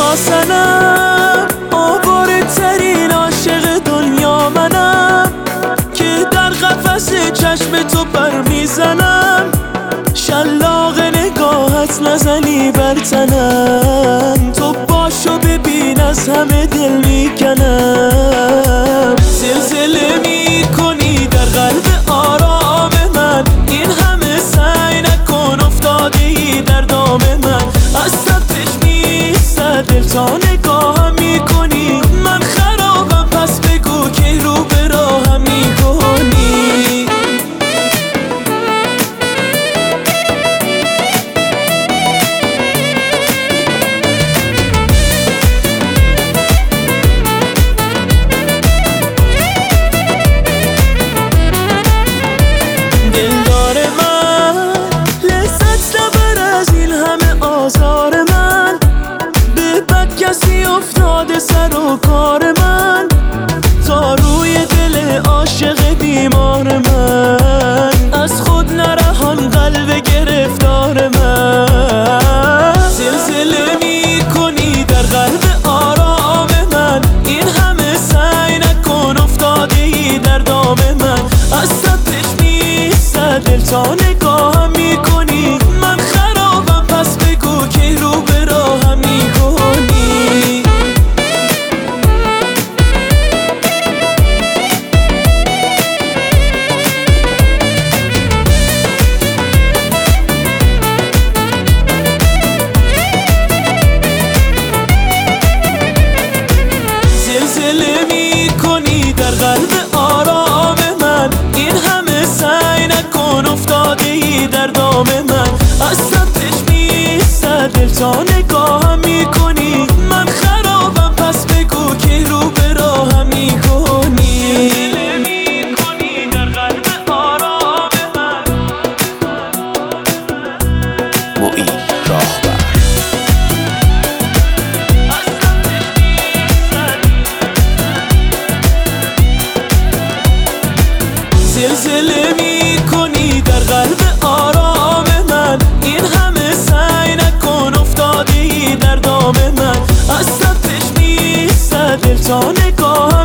یا سنم، آواره ترین عاشق دنیا منم، که در قفس چشم تو پر میزنم. شلاق نگاهت نزنی بر تنم، تو باشو ببین از همه دل میکنم. زلزله میکنی در قلب آرام من، این همه سعی نکن افتاده ای در دام من. از سبتش میستد دل تا نگاهم میکنی، من خرابم پس بگو که رو به راهم میکنی. کسی افتاده سر و کار من، تا روی دل عاشق بیمار من. از خود نرهان قلب گرفتار من. زلزله میکنی در قلب آرام من، این همه سعی نکن افتاده ای در دام من. از سطحش میستد دل تا نگاهم میکنی، من خرابم پس بگو که رو به راهم میکنی. زلزله میکنی در قلب آرام من، این همه سعی نکن افتاده ای در دام من. از سمتش میستد دل تا نگاهم میکنی، من خرابم پس بگو که رو به راهم میکنی. زلزله میکنی در قلب آرام من. معین راهبر. زلزله میکنی در قلب آرام من، این همه سعی نکن افتاده ای در دام من. از سمتش میستد دل تا نگاهم